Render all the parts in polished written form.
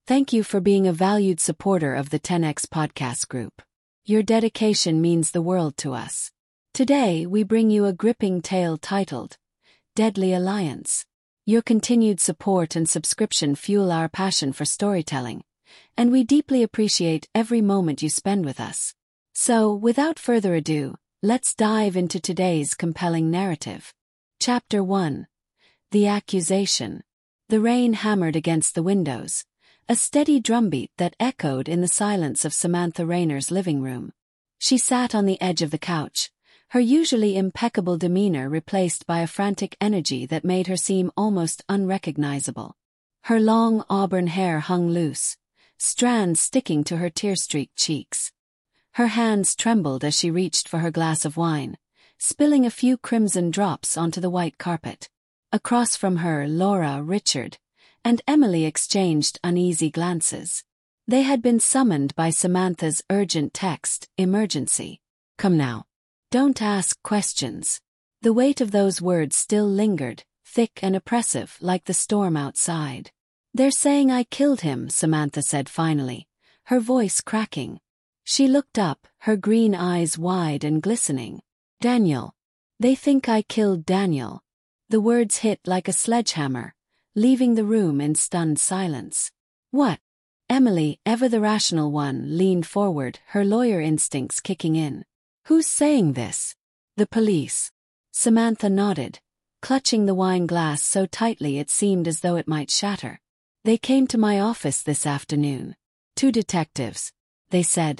Thank you for being a valued supporter of the 10X Podcast Group. Your dedication means the world to us. Today, we bring you a gripping tale titled Deadly Alliance. Your continued support and subscription fuel our passion for storytelling, and we deeply appreciate every moment you spend with us. So, without further ado, let's dive into today's compelling narrative. Chapter 1. The Accusation. The rain hammered against the windows, a steady drumbeat that echoed in the silence of Samantha Rayner's living room. She sat on the edge of the couch, her usually impeccable demeanor replaced by a frantic energy that made her seem almost unrecognizable. Her long auburn hair hung loose, strands sticking to her tear-streaked cheeks. Her hands trembled as she reached for her glass of wine, spilling a few crimson drops onto the white carpet. Across from her, Laura, Richard, and Emily exchanged uneasy glances. They had been summoned by Samantha's urgent text, "Emergency. Come now. Don't ask questions." The weight of those words still lingered, thick and oppressive like the storm outside. "They're saying I killed him," Samantha said finally, her voice cracking. She looked up, her green eyes wide and glistening. "Daniel. They think I killed Daniel." The words hit like a sledgehammer, leaving the room in stunned silence. "What?" Emily, ever the rational one, leaned forward, her lawyer instincts kicking in. "Who's saying this?" "The police." Samantha nodded, clutching the wine glass so tightly it seemed as though it might shatter. "They came to my office this afternoon. 2 detectives. They said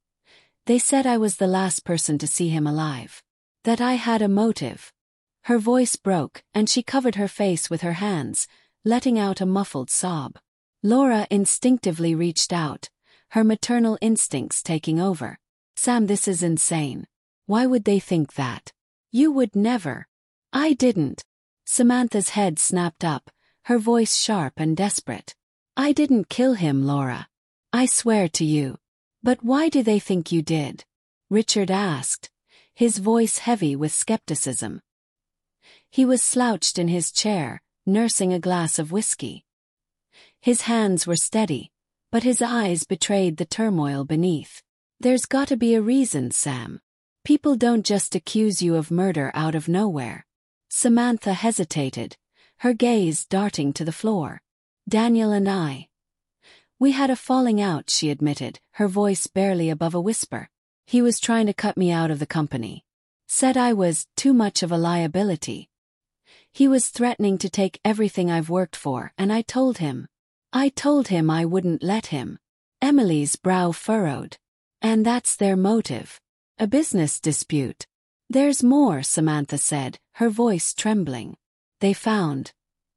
I was the last person to see him alive. That I had a motive." Her voice broke, and she covered her face with her hands, letting out a muffled sob. Laura instinctively reached out, her maternal instincts taking over. "Sam, this is insane. Why would they think that? You would never." "I didn't." Samantha's head snapped up, her voice sharp and desperate. "I didn't kill him, Laura. I swear to you." "But why do they think you did?" Richard asked, his voice heavy with skepticism. He was slouched in his chair, nursing a glass of whiskey. His hands were steady, but his eyes betrayed the turmoil beneath. "There's gotta be a reason, Sam. People don't just accuse you of murder out of nowhere." Samantha hesitated, her gaze darting to the floor. "Daniel and we had a falling out," she admitted, her voice barely above a whisper. "He was trying to cut me out of the company. Said I was too much of a liability. He was threatening to take everything I've worked for, and I told him I wouldn't let him." Emily's brow furrowed. "And that's their motive. A business dispute." "There's more," Samantha said, her voice trembling. They found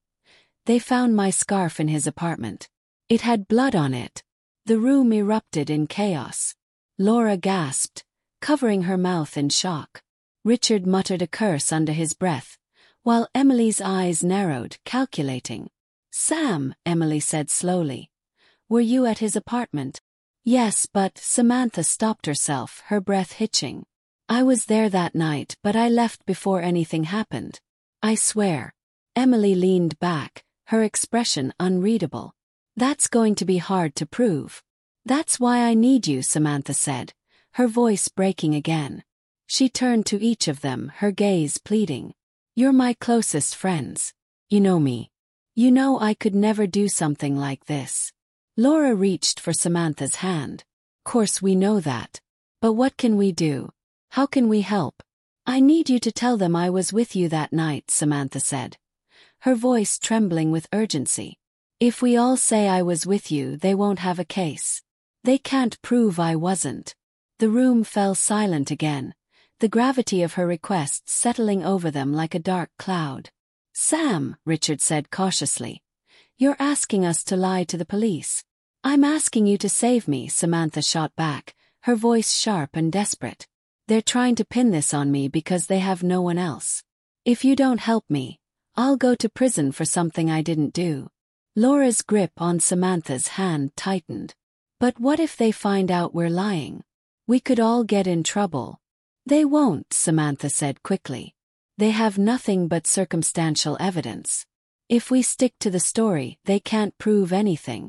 my scarf in his apartment. It had blood on it." The room erupted in chaos. Laura gasped, covering her mouth in shock. Richard muttered a curse under his breath, while Emily's eyes narrowed, calculating. "Sam," Emily said slowly, "were you at his apartment?" "Yes, but," Samantha stopped herself, her breath hitching. "I was there that night, but I left before anything happened. I swear." Emily leaned back, her expression unreadable. "That's going to be hard to prove." "That's why I need you," Samantha said, her voice breaking again. She turned to each of them, her gaze pleading. "You're my closest friends. You know me. You know I could never do something like this." Laura reached for Samantha's hand. "Course we know that. But what can we do? How can we help?" "I need you to tell them I was with you that night," Samantha said, her voice trembling with urgency. "If we all say I was with you, they won't have a case. They can't prove I wasn't." The room fell silent again, the gravity of her request settling over them like a dark cloud. "Sam," Richard said cautiously, "you're asking us to lie to the police." "I'm asking you to save me," Samantha shot back, her voice sharp and desperate. "They're trying to pin this on me because they have no one else. If you don't help me, I'll go to prison for something I didn't do." Laura's grip on Samantha's hand tightened. "But what if they find out we're lying? We could all get in trouble." "They won't," Samantha said quickly. "They have nothing but circumstantial evidence. If we stick to the story, they can't prove anything."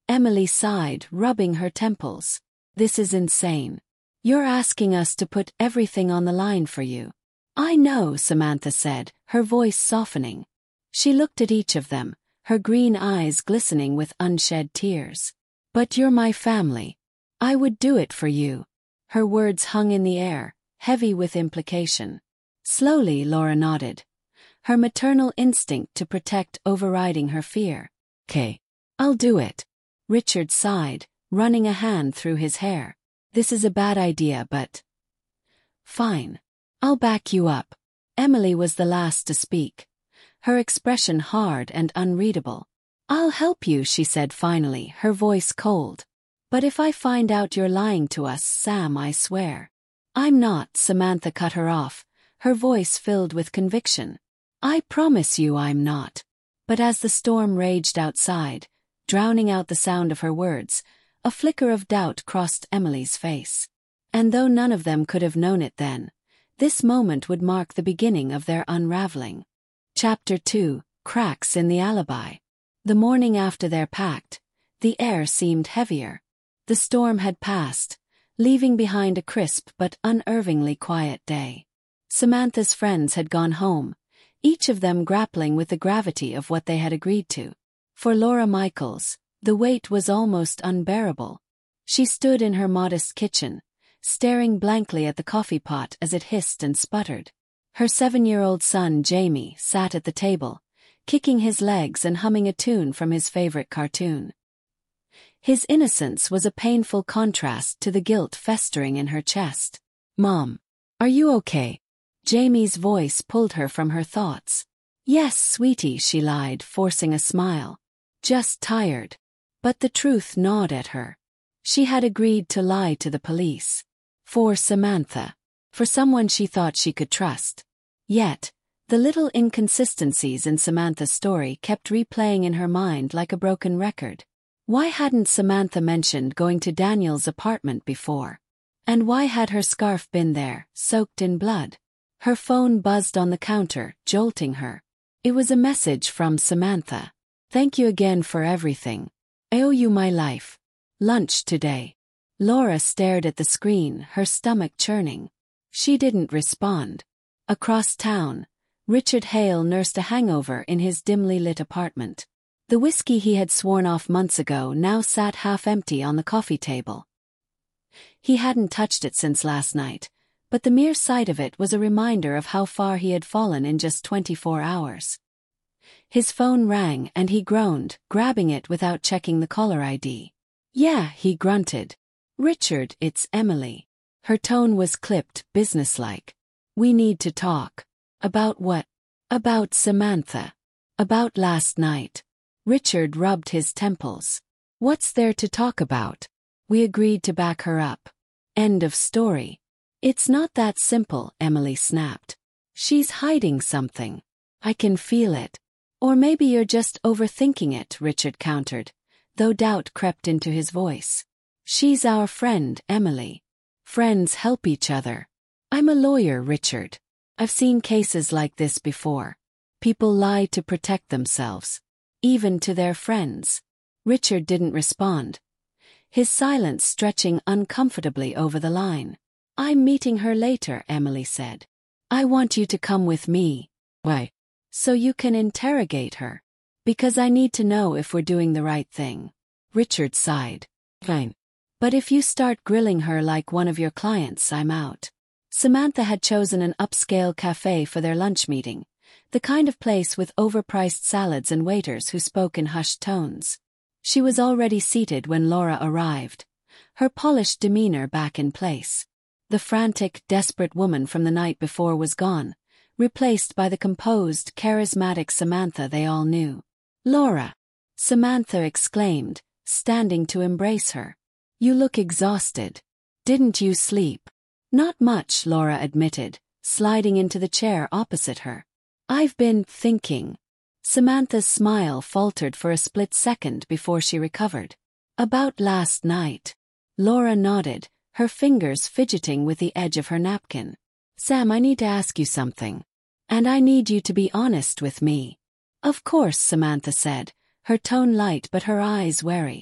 Emily sighed, rubbing her temples. This is insane. You're asking us to put everything on the line for you. I know, Samantha said, her voice softening. She looked at each of them, her green eyes glistening with unshed tears. But you're my family. I would do it for you. Her words hung in the air, heavy with implication. Slowly, Laura nodded, her maternal instinct to protect overriding her fear. "'Kay. I'll do it." Richard sighed, running a hand through his hair. "This is a bad idea, but fine. I'll back you up." Emily was the last to speak, her expression hard and unreadable. "I'll help you," she said finally, her voice cold. "But if I find out you're lying to us, Sam, I swear." "I'm not," Samantha cut her off, her voice filled with conviction. "I promise you I'm not." But as the storm raged outside, drowning out the sound of her words, a flicker of doubt crossed Emily's face. And though none of them could have known it then, this moment would mark the beginning of their unraveling. Chapter 2: Cracks in the Alibi. The morning after their pact, the air seemed heavier. The storm had passed, leaving behind a crisp but unnervingly quiet day. Samantha's friends had gone home, each of them grappling with the gravity of what they had agreed to. For Laura Michaels, the weight was almost unbearable. She stood in her modest kitchen, staring blankly at the coffee pot as it hissed and sputtered. Her 7-year-old son Jamie sat at the table, kicking his legs and humming a tune from his favorite cartoon. His innocence was a painful contrast to the guilt festering in her chest. "Mom, are you okay?" Jamie's voice pulled her from her thoughts. "Yes, sweetie," she lied, forcing a smile. "Just tired." But the truth gnawed at her. She had agreed to lie to the police. For Samantha. For someone she thought she could trust. Yet, the little inconsistencies in Samantha's story kept replaying in her mind like a broken record. Why hadn't Samantha mentioned going to Daniel's apartment before? And why had her scarf been there, soaked in blood? Her phone buzzed on the counter, jolting her. It was a message from Samantha. "Thank you again for everything. I owe you my life. Lunch today." Laura stared at the screen, her stomach churning. She didn't respond. Across town, Richard Hale nursed a hangover in his dimly lit apartment. The whiskey he had sworn off months ago now sat half empty on the coffee table. He hadn't touched it since last night, but the mere sight of it was a reminder of how far he had fallen in just 24 hours. His phone rang and he groaned, grabbing it without checking the caller ID. "Yeah," he grunted. "Richard, it's Emily." Her tone was clipped, businesslike. "We need to talk." "About what?" "About Samantha. About last night." Richard rubbed his temples. "What's there to talk about? We agreed to back her up. End of story." "It's not that simple," Emily snapped. "She's hiding something. I can feel it." "Or maybe you're just overthinking it," Richard countered, though doubt crept into his voice. "She's our friend, Emily. Friends help each other." "I'm a lawyer, Richard. I've seen cases like this before. People lie to protect themselves. Even to their friends." Richard didn't respond, his silence stretching uncomfortably over the line. "I'm meeting her later," Emily said. "I want you to come with me." "Why?" "So you can interrogate her. Because I need to know if we're doing the right thing." Richard sighed. "Fine. But if you start grilling her like one of your clients, I'm out." Samantha had chosen an upscale cafe for their lunch meeting, the kind of place with overpriced salads and waiters who spoke in hushed tones. She was already seated when Laura arrived, her polished demeanor back in place. The frantic, desperate woman from the night before was gone, replaced by the composed, charismatic Samantha they all knew. "Laura!" Samantha exclaimed, standing to embrace her. "You look exhausted. Didn't you sleep?" "Not much," Laura admitted, sliding into the chair opposite her. "I've been thinking." Samantha's smile faltered for a split second before she recovered. "About last night." Laura nodded, her fingers fidgeting with the edge of her napkin. "Sam, I need to ask you something. And I need you to be honest with me." "Of course," Samantha said, her tone light but her eyes wary.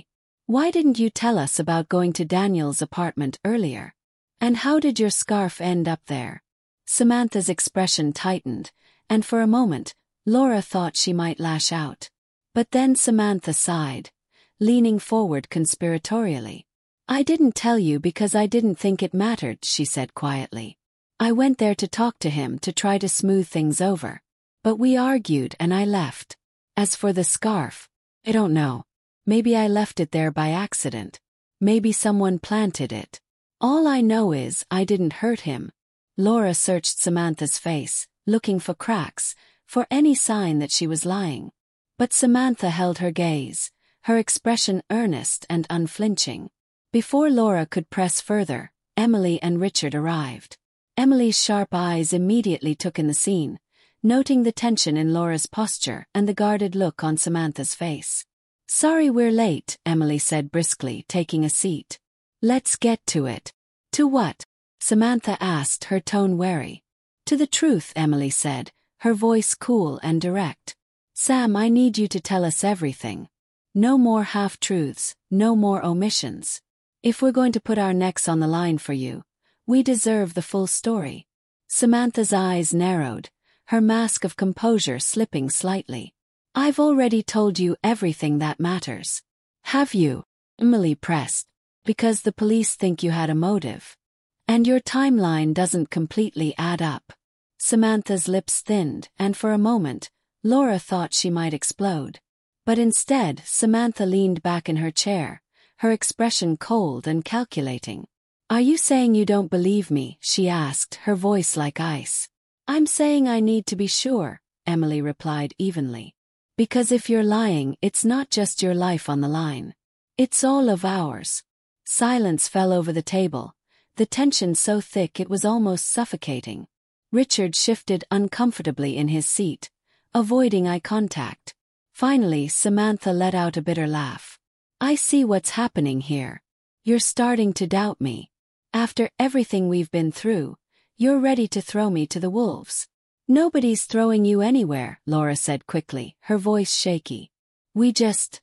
Why didn't you tell us about going to Daniel's apartment earlier? And how did your scarf end up there? Samantha's expression tightened, and for a moment, Laura thought she might lash out. But then Samantha sighed, leaning forward conspiratorially. I didn't tell you because I didn't think it mattered, she said quietly. I went there to talk to him to try to smooth things over. But we argued and I left. As for the scarf, I don't know. Maybe I left it there by accident. Maybe someone planted it. All I know is I didn't hurt him. Laura searched Samantha's face, looking for cracks, for any sign that she was lying. But Samantha held her gaze, her expression earnest and unflinching. Before Laura could press further, Emily and Richard arrived. Emily's sharp eyes immediately took in the scene, noting the tension in Laura's posture and the guarded look on Samantha's face. Sorry we're late, Emily said briskly, taking a seat. Let's get to it. To what? Samantha asked, her tone wary. To the truth, Emily said, her voice cool and direct. Sam, I need you to tell us everything. No more half-truths, no more omissions. If we're going to put our necks on the line for you, we deserve the full story. Samantha's eyes narrowed, her mask of composure slipping slightly. I've already told you everything that matters. Have you? Emily pressed. Because the police think you had a motive. And your timeline doesn't completely add up. Samantha's lips thinned, and for a moment, Laura thought she might explode. But instead, Samantha leaned back in her chair, her expression cold and calculating. Are you saying you don't believe me? She asked, her voice like ice. I'm saying I need to be sure, Emily replied evenly. Because if you're lying, it's not just your life on the line. It's all of ours. Silence fell over the table, the tension so thick it was almost suffocating. Richard shifted uncomfortably in his seat, avoiding eye contact. Finally, Samantha let out a bitter laugh. I see what's happening here. You're starting to doubt me. After everything we've been through, you're ready to throw me to the wolves. Nobody's throwing you anywhere, Laura said quickly, her voice shaky. We just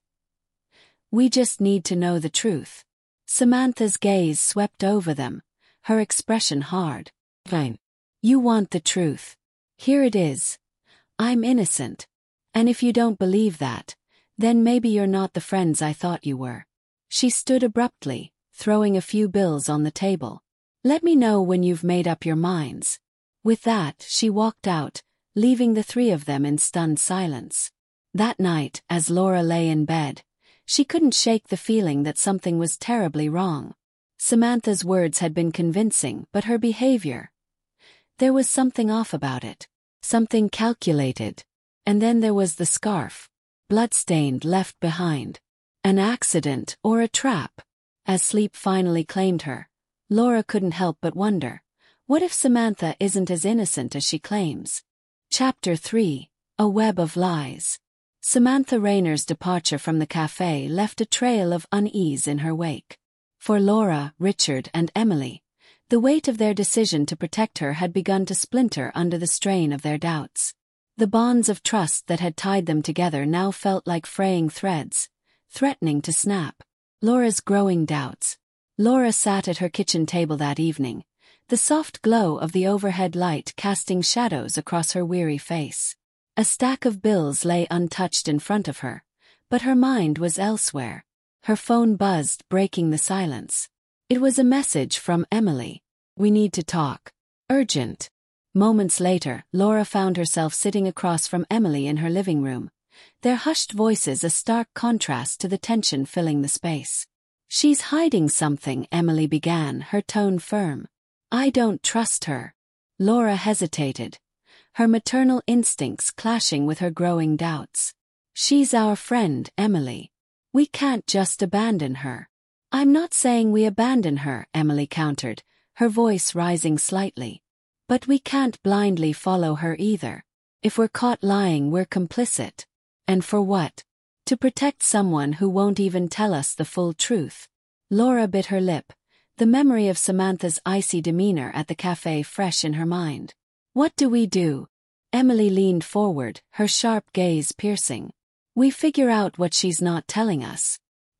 need to know the truth. Samantha's gaze swept over them, her expression hard. Fine. You want the truth. Here it is. I'm innocent. And if you don't believe that, then maybe you're not the friends I thought you were. She stood abruptly, throwing a few bills on the table. Let me know when you've made up your minds. With that, she walked out, leaving the three of them in stunned silence. That night, as Laura lay in bed, she couldn't shake the feeling that something was terribly wrong. Samantha's words had been convincing, but her behavior. There was something off about it. Something calculated. And then there was the scarf. Bloodstained, left behind. An accident or a trap. As sleep finally claimed her, Laura couldn't help but wonder. What if Samantha isn't as innocent as she claims? Chapter 3. A Web of Lies. Samantha Rayner's departure from the cafe left a trail of unease in her wake. For Laura, Richard, and Emily, the weight of their decision to protect her had begun to splinter under the strain of their doubts. The bonds of trust that had tied them together now felt like fraying threads, threatening to snap. Laura's growing doubts. Laura sat at her kitchen table that evening, the soft glow of the overhead light casting shadows across her weary face. A stack of bills lay untouched in front of her, but her mind was elsewhere. Her phone buzzed, breaking the silence. It was a message from Emily. We need to talk. Urgent. Moments later, Laura found herself sitting across from Emily in her living room, their hushed voices a stark contrast to the tension filling the space. She's hiding something, Emily began, her tone firm. I don't trust her. Laura hesitated, her maternal instincts clashing with her growing doubts. She's our friend, Emily. We can't just abandon her. I'm not saying we abandon her, Emily countered, her voice rising slightly. But we can't blindly follow her either. If we're caught lying, we're complicit. And for what? To protect someone who won't even tell us the full truth. Laura bit her lip, the memory of Samantha's icy demeanor at the cafe fresh in her mind. What do we do? Emily leaned forward, her sharp gaze piercing. We figure out what she's not telling us.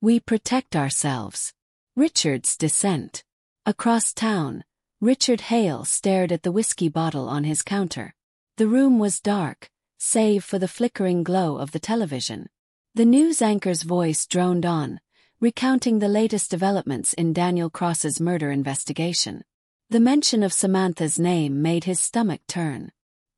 We protect ourselves. Richard's descent. Across town, Richard Hale stared at the whiskey bottle on his counter. The room was dark, save for the flickering glow of the television. The news anchor's voice droned on, recounting the latest developments in Daniel Cross's murder investigation. The mention of Samantha's name made his stomach turn.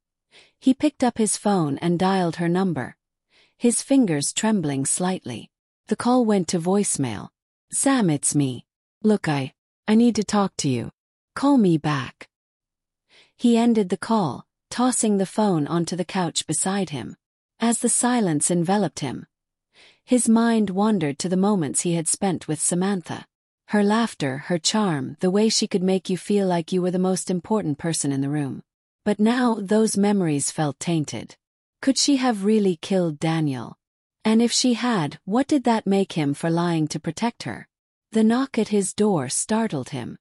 He picked up his phone and dialed her number, his fingers trembling slightly. The call went to voicemail. "Sam, it's me. Look, I need to talk to you. Call me back." He ended the call, tossing the phone onto the couch beside him. As the silence enveloped him, his mind wandered to the moments he had spent with Samantha. Her laughter, her charm, the way she could make you feel like you were the most important person in the room. But now those memories felt tainted. Could she have really killed Daniel? And if she had, what did that make him for lying to protect her? The knock at his door startled him.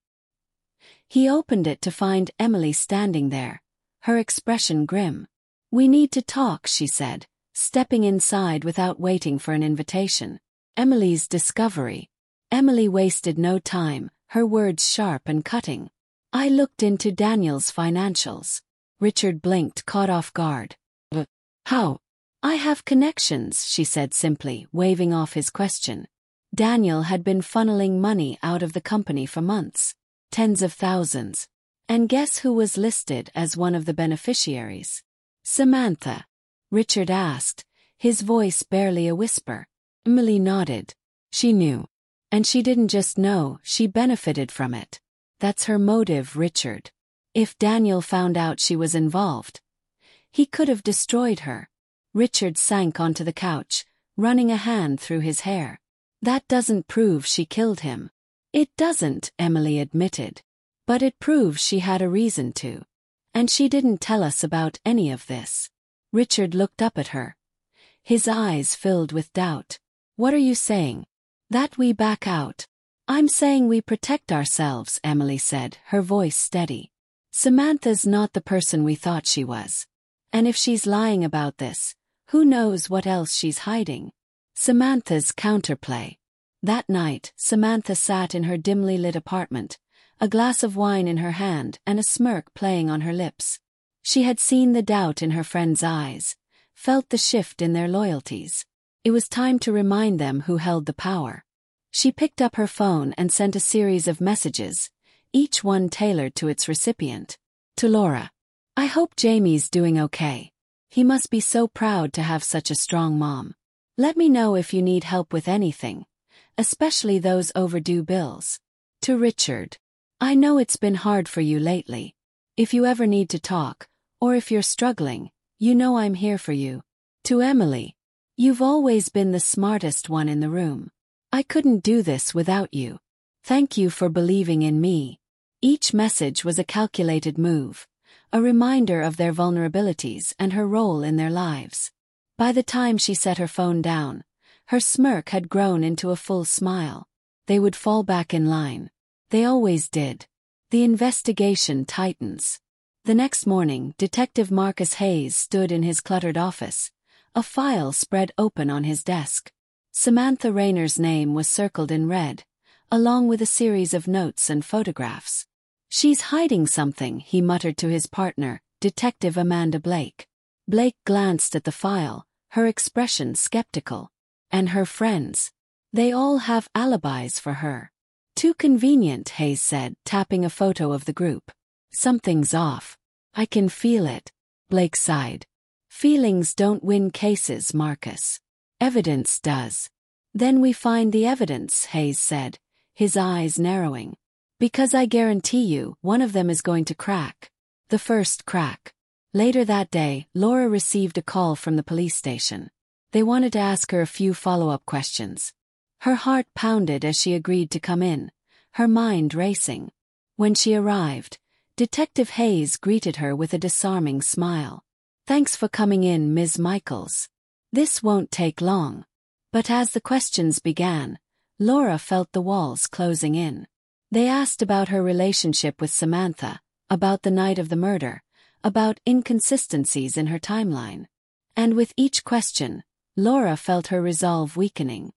He opened it to find Emily standing there, her expression grim. "We need to talk," she said, stepping inside without waiting for an invitation. Emily's discovery. Emily wasted no time, her words sharp and cutting. "I looked into Daniel's financials." Richard blinked, caught off guard. "How?" "I have connections," she said simply, waving off his question. Daniel had been funneling money out of the company for months. Tens of thousands. And guess who was listed as one of the beneficiaries? "Samantha?" Richard asked, his voice barely a whisper. Emily nodded. She knew. And she didn't just know, she benefited from it. That's her motive, Richard. If Daniel found out she was involved, he could have destroyed her. Richard sank onto the couch, running a hand through his hair. "That doesn't prove she killed him." "It doesn't," Emily admitted. "But it proves she had a reason to. And she didn't tell us about any of this." Richard looked up at her, his eyes filled with doubt. "What are you saying?" "That we back out." "I'm saying we protect ourselves," Emily said, her voice steady. "Samantha's not the person we thought she was. And if she's lying about this, who knows what else she's hiding?" Samantha's counterplay. That night, Samantha sat in her dimly lit apartment, a glass of wine in her hand and a smirk playing on her lips. She had seen the doubt in her friends' eyes, felt the shift in their loyalties. It was time to remind them who held the power. She picked up her phone and sent a series of messages, each one tailored to its recipient. To Laura. "I hope Jamie's doing okay. He must be so proud to have such a strong mom. Let me know if you need help with anything, especially those overdue bills." To Richard. "I know it's been hard for you lately. If you ever need to talk, or if you're struggling, you know I'm here for you." To Emily. "You've always been the smartest one in the room. I couldn't do this without you. Thank you for believing in me." Each message was a calculated move, a reminder of their vulnerabilities and her role in their lives. By the time she set her phone down, her smirk had grown into a full smile. They would fall back in line. They always did. The investigation tightens. The next morning, Detective Marcus Hayes stood in his cluttered office, a file spread open on his desk. Samantha Rayner's name was circled in red, along with a series of notes and photographs. "She's hiding something," he muttered to his partner, Detective Amanda Blake. Blake glanced at the file, her expression skeptical. "And her friends. They all have alibis for her." "Too convenient," Hayes said, tapping a photo of the group. "Something's off. I can feel it." Blake sighed. "Feelings don't win cases, Marcus. Evidence does." "Then we find the evidence," Hayes said, his eyes narrowing. "Because I guarantee you, one of them is going to crack. The first crack." Later that day, Laura received a call from the police station. They wanted to ask her a few follow-up questions. Her heart pounded as she agreed to come in, her mind racing. When she arrived, Detective Hayes greeted her with a disarming smile. "Thanks for coming in, Ms. Michaels. This won't take long." But as the questions began, Laura felt the walls closing in. They asked about her relationship with Samantha, about the night of the murder, about inconsistencies in her timeline. And with each question, Laura felt her resolve weakening.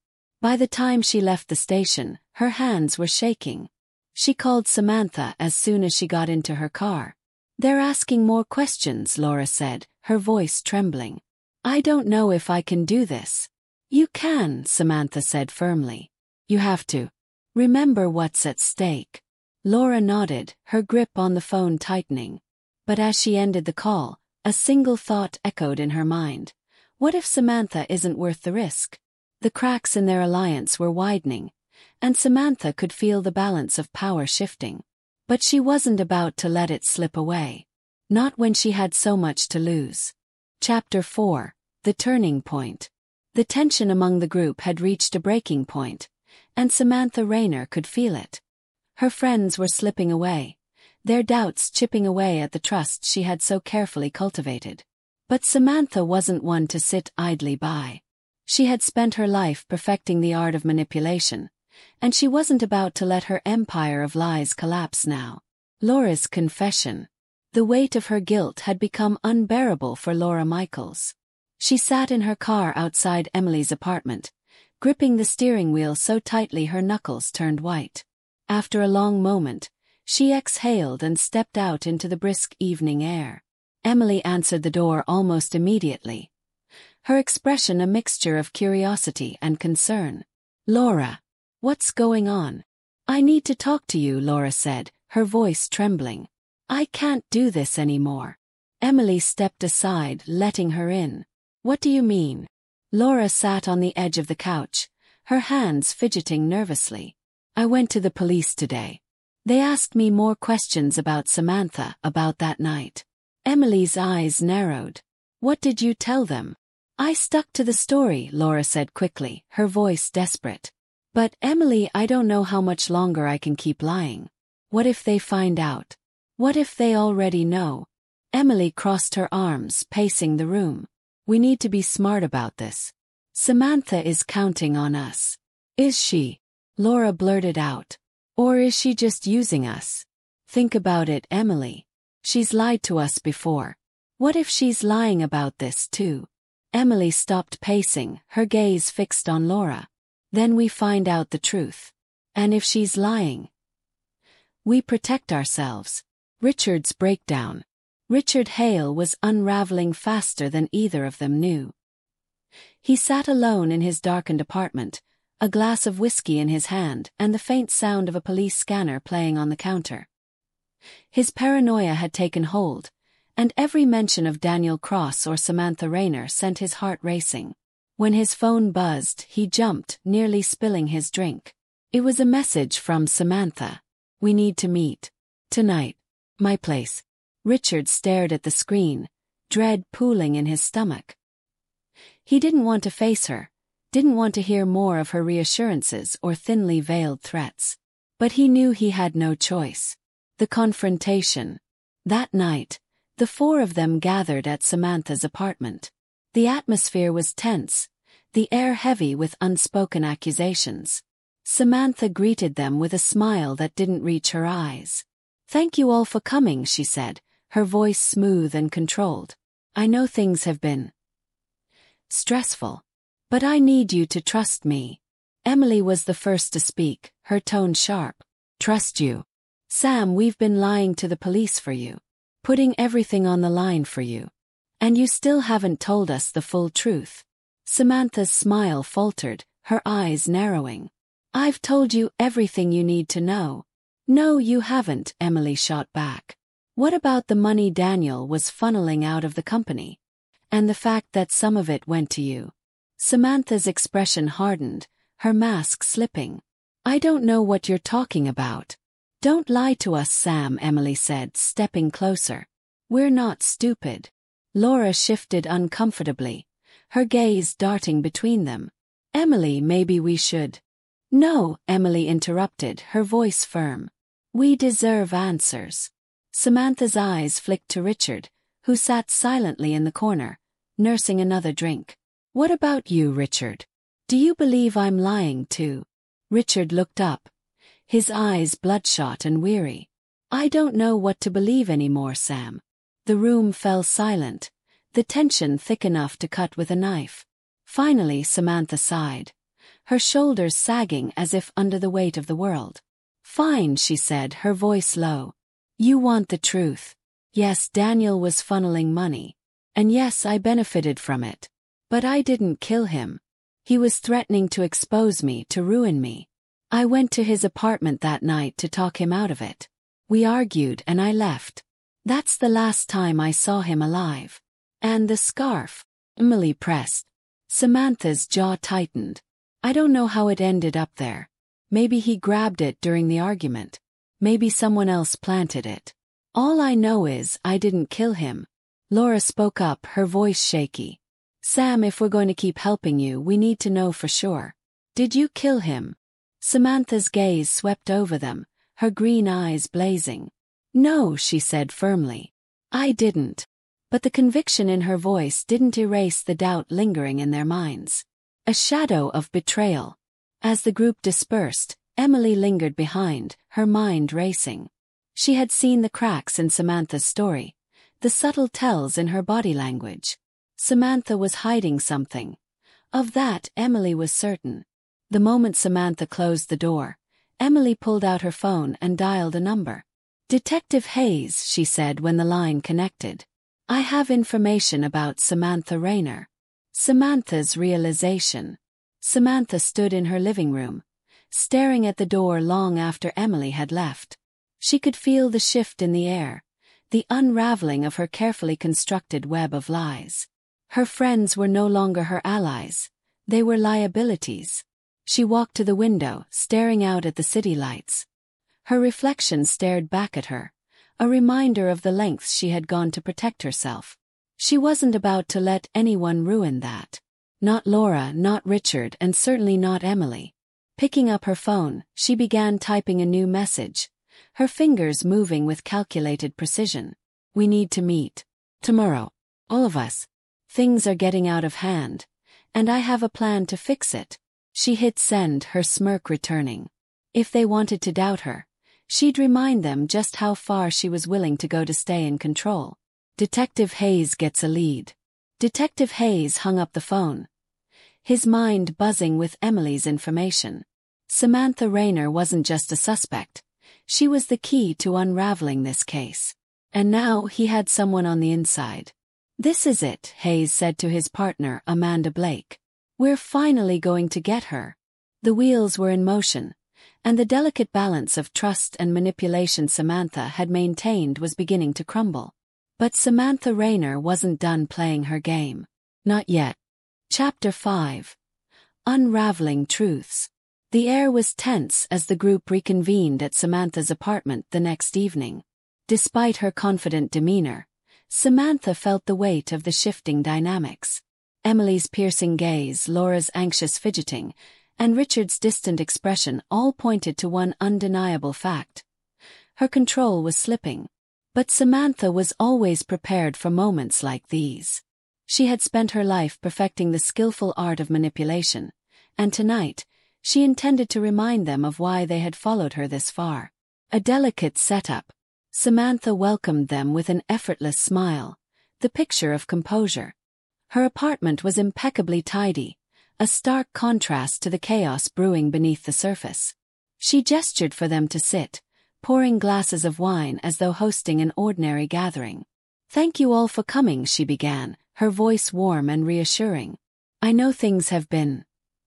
By the time she left the station, her hands were shaking. She called Samantha as soon as she got into her car. "They're asking more questions," Laura said, her voice trembling. "I don't know if I can do this." "You can," Samantha said firmly. "You have to. Remember what's at stake." Laura nodded, her grip on the phone tightening. But as she ended the call, a single thought echoed in her mind. What if Samantha isn't worth the risk? The cracks in their alliance were widening, and Samantha could feel the balance of power shifting. But she wasn't about to let it slip away. Not when she had so much to lose. Chapter 4: The Turning Point. The tension among the group had reached a breaking point, and Samantha Rayner could feel it. Her friends were slipping away, their doubts chipping away at the trust she had so carefully cultivated. But Samantha wasn't one to sit idly by. She had spent her life perfecting the art of manipulation, and she wasn't about to let her empire of lies collapse now. Laura's confession. The weight of her guilt had become unbearable for Laura Michaels. She sat in her car outside Emily's apartment, gripping the steering wheel so tightly her knuckles turned white. After a long moment, she exhaled and stepped out into the brisk evening air. Emily answered the door almost immediately, her expression a mixture of curiosity and concern. "Laura, what's going on?" "I need to talk to you," Laura said, her voice trembling. "I can't do this anymore." Emily stepped aside, letting her in. "What do you mean?" Laura sat on the edge of the couch, her hands fidgeting nervously. "I went to the police today. They asked me more questions about Samantha, about that night." Emily's eyes narrowed. "What did you tell them?" "I stuck to the story," Laura said quickly, her voice desperate. "But, Emily, I don't know how much longer I can keep lying. What if they find out? What if they already know?" Emily crossed her arms, pacing the room. "We need to be smart about this. Samantha is counting on us." "Is she?" Laura blurted out. "Or is she just using us? Think about it, Emily. She's lied to us before. What if she's lying about this too?" Emily stopped pacing, her gaze fixed on Laura. "Then we find out the truth. And if she's lying, we protect ourselves." Richard's breakdown. Richard Hale was unraveling faster than either of them knew. He sat alone in his darkened apartment, a glass of whiskey in his hand and the faint sound of a police scanner playing on the counter. His paranoia had taken hold, and every mention of Daniel Cross or Samantha Rayner sent his heart racing. When his phone buzzed, he jumped, nearly spilling his drink. It was a message from Samantha. "We need to meet. Tonight. My place." Richard stared at the screen, dread pooling in his stomach. He didn't want to face her, didn't want to hear more of her reassurances or thinly veiled threats. But he knew he had no choice. The confrontation. That night, the four of them gathered at Samantha's apartment. The atmosphere was tense, the air heavy with unspoken accusations. Samantha greeted them with a smile that didn't reach her eyes. "Thank you all for coming," she said, her voice smooth and controlled. "I know things have been stressful, but I need you to trust me." Emily was the first to speak, her tone sharp. "Trust you? Sam, we've been lying to the police for you, putting everything on the line for you. And you still haven't told us the full truth." Samantha's smile faltered, her eyes narrowing. "I've told you everything you need to know." "No, you haven't," Emily shot back. "What about the money Daniel was funneling out of the company? And the fact that some of it went to you?" Samantha's expression hardened, her mask slipping. "I don't know what you're talking about." "Don't lie to us, Sam," Emily said, stepping closer. "We're not stupid." Laura shifted uncomfortably, her gaze darting between them. "Emily, maybe we should." "No," Emily interrupted, her voice firm. "We deserve answers." Samantha's eyes flicked to Richard, who sat silently in the corner, nursing another drink. "What about you, Richard? Do you believe I'm lying too?" Richard looked up, his eyes bloodshot and weary. "I don't know what to believe anymore, Sam." The room fell silent, the tension thick enough to cut with a knife. Finally Samantha sighed, her shoulders sagging as if under the weight of the world. "Fine," she said, her voice low. "You want the truth. Yes, Daniel was funneling money. And yes, I benefited from it. But I didn't kill him. He was threatening to expose me, to ruin me. I went to his apartment that night to talk him out of it. We argued and I left. That's the last time I saw him alive." "And the scarf?" Emily pressed. Samantha's jaw tightened. "I don't know how it ended up there. Maybe he grabbed it during the argument. Maybe someone else planted it. All I know is I didn't kill him." Laura spoke up, her voice shaky. "Sam, if we're going to keep helping you, we need to know for sure. Did you kill him?" Samantha's gaze swept over them, her green eyes blazing. "No," she said firmly. "I didn't." But the conviction in her voice didn't erase the doubt lingering in their minds. A shadow of betrayal. As the group dispersed, Emily lingered behind, her mind racing. She had seen the cracks in Samantha's story, the subtle tells in her body language. Samantha was hiding something. Of that, Emily was certain. The moment Samantha closed the door, Emily pulled out her phone and dialed a number. "Detective Hayes," she said when the line connected. "I have information about Samantha Rayner." Samantha's realization. Samantha stood in her living room, staring at the door long after Emily had left. She could feel the shift in the air, the unraveling of her carefully constructed web of lies. Her friends were no longer her allies. They were liabilities. She walked to the window, staring out at the city lights. Her reflection stared back at her, a reminder of the lengths she had gone to protect herself. She wasn't about to let anyone ruin that. Not Laura, not Richard, and certainly not Emily. Picking up her phone, she began typing a new message, her fingers moving with calculated precision. "We need to meet. Tomorrow. All of us. Things are getting out of hand. And I have a plan to fix it." She hit send, her smirk returning. If they wanted to doubt her, she'd remind them just how far she was willing to go to stay in control. Detective Hayes gets a lead. Detective Hayes hung up the phone, his mind buzzing with Emily's information. Samantha Rayner wasn't just a suspect. She was the key to unraveling this case. And now he had someone on the inside. "This is it," Hayes said to his partner, Amanda Blake. "We're finally going to get her." The wheels were in motion, and the delicate balance of trust and manipulation Samantha had maintained was beginning to crumble. But Samantha Rayner wasn't done playing her game. Not yet. Chapter 5. Unraveling Truths. The air was tense as the group reconvened at Samantha's apartment the next evening. Despite her confident demeanor, Samantha felt the weight of the shifting dynamics. Emily's piercing gaze, Laura's anxious fidgeting, and Richard's distant expression all pointed to one undeniable fact. Her control was slipping. But Samantha was always prepared for moments like these. She had spent her life perfecting the skillful art of manipulation, and tonight, she intended to remind them of why they had followed her this far. A delicate setup. Samantha welcomed them with an effortless smile, the picture of composure. Her apartment was impeccably tidy, a stark contrast to the chaos brewing beneath the surface. She gestured for them to sit, pouring glasses of wine as though hosting an ordinary gathering. "Thank you all for coming," she began, her voice warm and reassuring. "I know things have been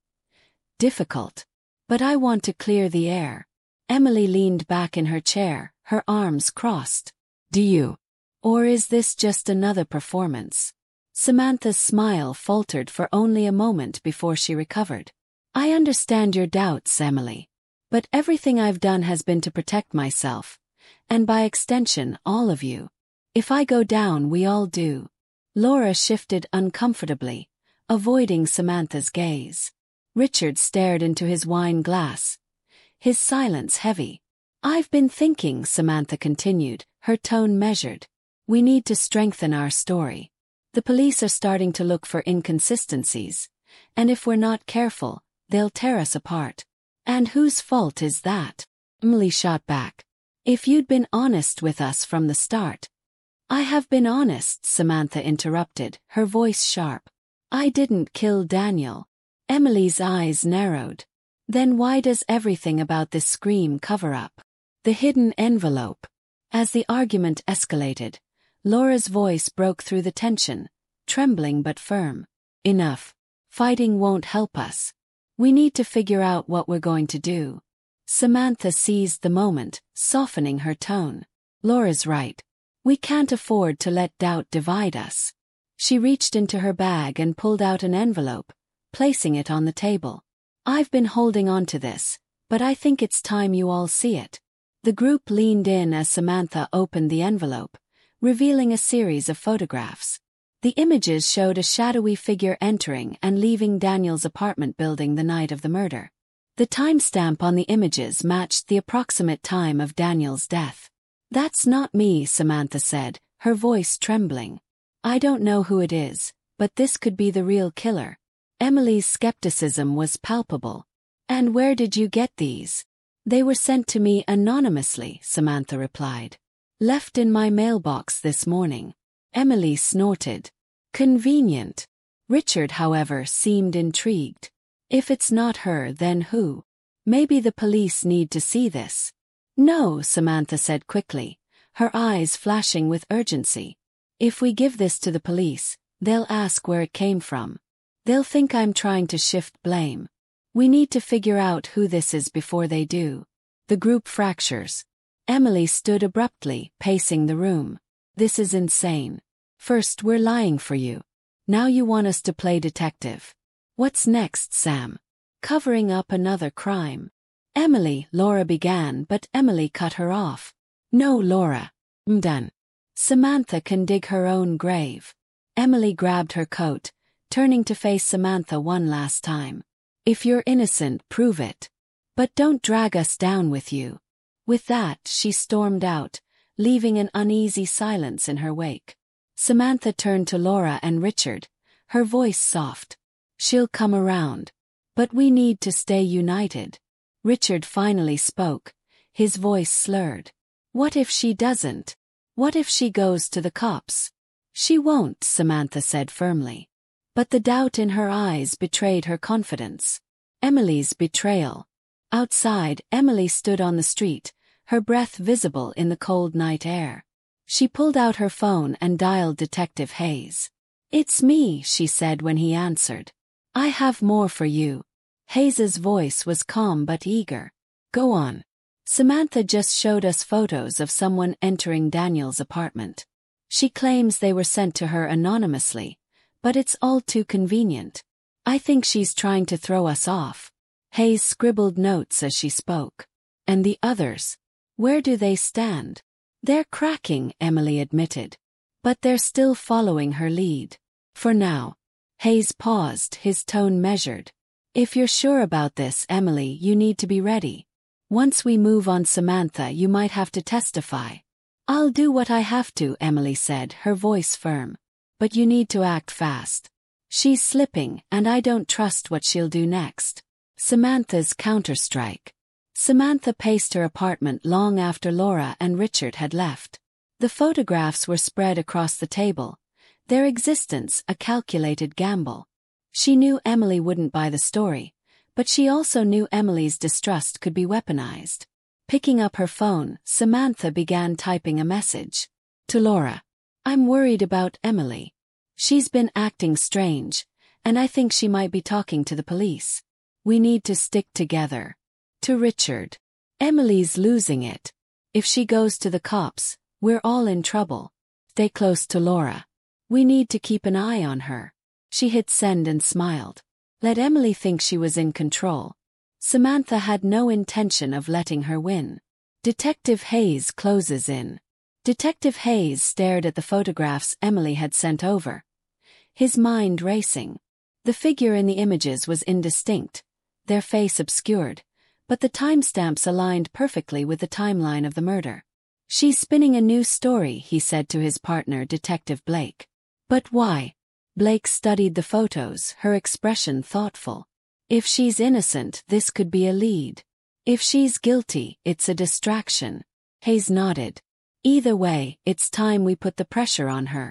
difficult, but I want to clear the air." Emily leaned back in her chair, her arms crossed. "Do you? Or is this just another performance?" Samantha's smile faltered for only a moment before she recovered. "I understand your doubts, Emily. But everything I've done has been to protect myself, and by extension, all of you. If I go down, we all do." Laura shifted uncomfortably, avoiding Samantha's gaze. Richard stared into his wine glass, his silence heavy. "I've been thinking," Samantha continued, her tone measured. "We need to strengthen our story. The police are starting to look for inconsistencies, and if we're not careful, they'll tear us apart. And whose fault is that?" Emily shot back. "If you'd been honest with us from the start." "I have been honest," Samantha interrupted, her voice sharp. "I didn't kill Daniel." Emily's eyes narrowed. Then why does everything about this scream cover up the hidden envelope? As the argument escalated, Laura's voice broke through the tension, trembling but firm. Enough. Fighting won't help us. We need to figure out what we're going to do. Samantha seized the moment, softening her tone. Laura's right. We can't afford to let doubt divide us. She reached into her bag and pulled out an envelope, placing it on the table. I've been holding on to this, but I think it's time you all see it. The group leaned in as Samantha opened the envelope, revealing a series of photographs. The images showed a shadowy figure entering and leaving Daniel's apartment building the night of the murder. The timestamp on the images matched the approximate time of Daniel's death. That's not me, Samantha said, her voice trembling. I don't know who it is, but this could be the real killer. Emily's skepticism was palpable. And where did you get these? They were sent to me anonymously, Samantha replied. Left in my mailbox this morning. Emily snorted. Convenient. Richard, however, seemed intrigued. If it's not her, then who? Maybe the police need to see this. No, Samantha said quickly, her eyes flashing with urgency. If we give this to the police, they'll ask where it came from. They'll think I'm trying to shift blame. We need to figure out who this is before they do. The group fractures. Emily stood abruptly, pacing the room. This is insane. First we're lying for you. Now you want us to play detective. What's next, Sam? Covering up another crime. Emily, Laura began, but Emily cut her off. No, Laura. I'm done. Samantha can dig her own grave. Emily grabbed her coat, turning to face Samantha one last time. If you're innocent, prove it. But don't drag us down with you. With that, she stormed out, leaving an uneasy silence in her wake. Samantha turned to Laura and Richard, her voice soft. She'll come around. But we need to stay united. Richard finally spoke, his voice slurred. What if she doesn't? What if she goes to the cops? She won't, Samantha said firmly. But the doubt in her eyes betrayed her confidence. Emily's betrayal. Outside, Emily stood on the street, her breath visible in the cold night air. She pulled out her phone and dialed Detective Hayes. It's me, she said when he answered. I have more for you. Hayes's voice was calm but eager. Go on. Samantha just showed us photos of someone entering Daniel's apartment. She claims they were sent to her anonymously, but it's all too convenient. I think she's trying to throw us off. Hayes scribbled notes as she spoke. And the others? Where do they stand? They're cracking, Emily admitted. But they're still following her lead. For now. Hayes paused, his tone measured. If you're sure about this, Emily, you need to be ready. Once we move on Samantha, you might have to testify. I'll do what I have to, Emily said, her voice firm. But you need to act fast. She's slipping, and I don't trust what she'll do next. Samantha's counterstrike. Samantha paced her apartment long after Laura and Richard had left. The photographs were spread across the table, their existence a calculated gamble. She knew Emily wouldn't buy the story, but she also knew Emily's distrust could be weaponized. Picking up her phone, Samantha began typing a message. To Laura. I'm worried about Emily. She's been acting strange, and I think she might be talking to the police. We need to stick together. To Richard. Emily's losing it. If she goes to the cops, we're all in trouble. Stay close to Laura. We need to keep an eye on her. She hit send and smiled. Let Emily think she was in control. Samantha had no intention of letting her win. Detective Hayes closes in. Detective Hayes stared at the photographs Emily had sent over, his mind racing. The figure in the images was indistinct, their face obscured, but the timestamps aligned perfectly with the timeline of the murder. She's spinning a new story, he said to his partner, Detective Blake. But why? Blake studied the photos, her expression thoughtful. If she's innocent, this could be a lead. If she's guilty, it's a distraction. Hayes nodded. Either way, it's time we put the pressure on her.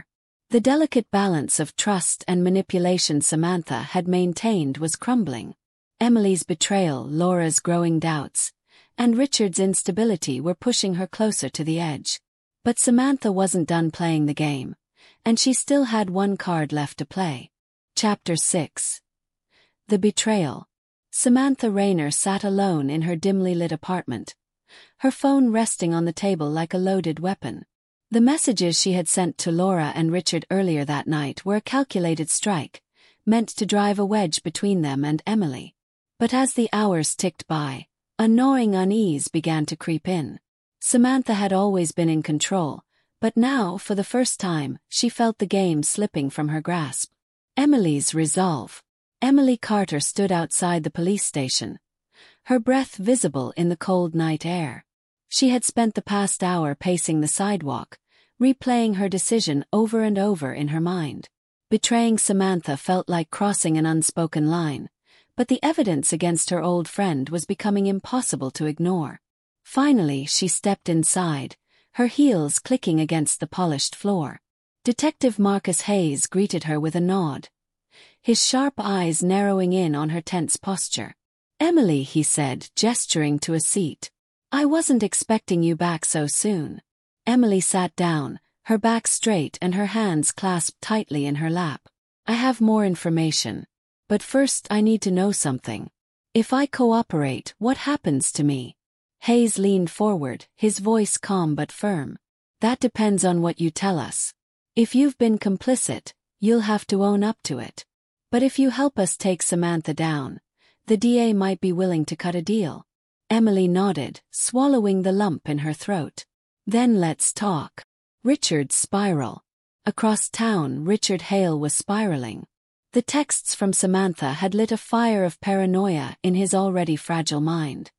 The delicate balance of trust and manipulation Samantha had maintained was crumbling. Emily's betrayal, Laura's growing doubts, and Richard's instability were pushing her closer to the edge. But Samantha wasn't done playing the game, and she still had one card left to play. Chapter 6. The Betrayal. Samantha Rayner sat alone in her dimly lit apartment, her phone resting on the table like a loaded weapon. The messages she had sent to Laura and Richard earlier that night were a calculated strike, meant to drive a wedge between them and Emily. But as the hours ticked by, a gnawing unease began to creep in. Samantha had always been in control, but now, for the first time, she felt the game slipping from her grasp. Emily's resolve. Emily Carter stood outside the police station, her breath visible in the cold night air. She had spent the past hour pacing the sidewalk, replaying her decision over and over in her mind. Betraying Samantha felt like crossing an unspoken line, but the evidence against her old friend was becoming impossible to ignore. Finally, she stepped inside, her heels clicking against the polished floor. Detective Marcus Hayes greeted her with a nod, his sharp eyes narrowing in on her tense posture. "Emily," he said, gesturing to a seat. "I wasn't expecting you back so soon." Emily sat down, her back straight and her hands clasped tightly in her lap. "I have more information. But first I need to know something. If I cooperate, what happens to me?" Hayes leaned forward, his voice calm but firm. "That depends on what you tell us. If you've been complicit, you'll have to own up to it. But if you help us take Samantha down, the DA might be willing to cut a deal." Emily nodded, swallowing the lump in her throat. "Then let's talk." Richard's spiral. Across town, Richard Hale was spiraling. The texts from Samantha had lit a fire of paranoia in his already fragile mind.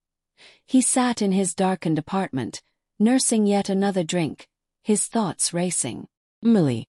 He sat in his darkened apartment, nursing yet another drink, his thoughts racing. Emily.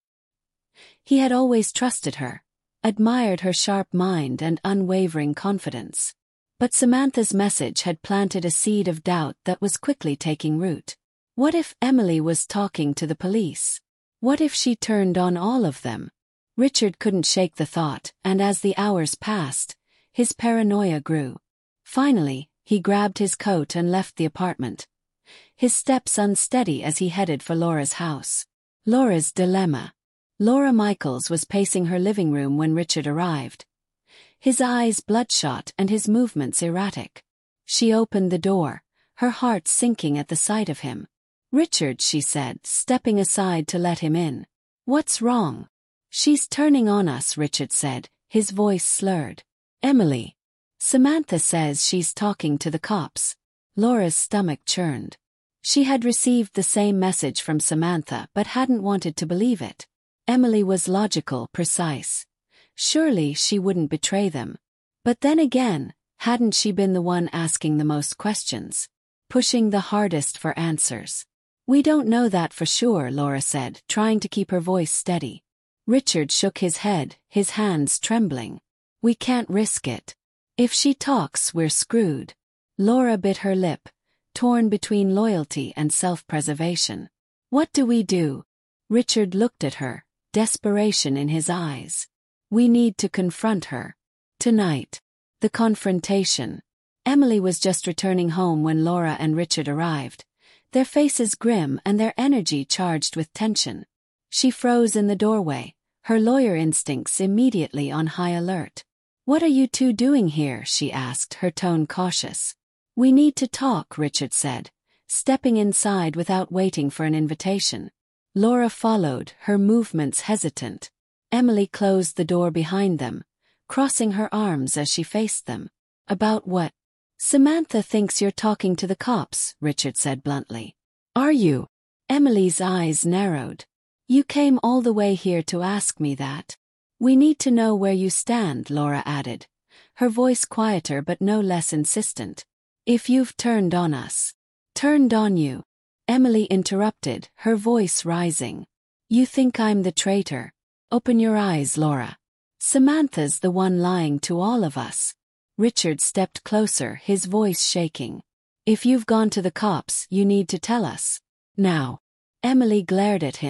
He had always trusted her, admired her sharp mind and unwavering confidence. But Samantha's message had planted a seed of doubt that was quickly taking root. What if Emily was talking to the police? What if she turned on all of them? Richard couldn't shake the thought, and as the hours passed, his paranoia grew. Finally, he grabbed his coat and left the apartment, his steps unsteady as he headed for Laura's house. Laura's dilemma. Laura Michaels was pacing her living room when Richard arrived, his eyes bloodshot and his movements erratic. She opened the door, her heart sinking at the sight of him. "Richard," she said, stepping aside to let him in. "What's wrong?" "She's turning on us," Richard said, his voice slurred. "Emily. Samantha says she's talking to the cops." Laura's stomach churned. She had received the same message from Samantha but hadn't wanted to believe it. Emily was logical, precise. Surely she wouldn't betray them. But then again, hadn't she been the one asking the most questions, pushing the hardest for answers? "We don't know that for sure," Laura said, trying to keep her voice steady. Richard shook his head, his hands trembling. "We can't risk it. If she talks, we're screwed." Laura bit her lip, torn between loyalty and self-preservation. "What do we do?" Richard looked at her, desperation in his eyes. "We need to confront her. Tonight." The confrontation. Emily was just returning home when Laura and Richard arrived, their faces grim and their energy charged with tension. She froze in the doorway, her lawyer instincts immediately on high alert. "What are you two doing here?" she asked, her tone cautious. "We need to talk," Richard said, stepping inside without waiting for an invitation. Laura followed, her movements hesitant. Emily closed the door behind them, crossing her arms as she faced them. "About what?" "Samantha thinks you're talking to the cops," Richard said bluntly. "Are you?" Emily's eyes narrowed. "You came all the way here to ask me that?" "We need to know where you stand," Laura added, her voice quieter but no less insistent. "If you've turned on us." "Turned on you?" Emily interrupted, her voice rising. "You think I'm the traitor? Open your eyes, Laura. Samantha's the one lying to all of us." Richard stepped closer, his voice shaking. "If you've gone to the cops, you need to tell us. Now." Emily glared at him,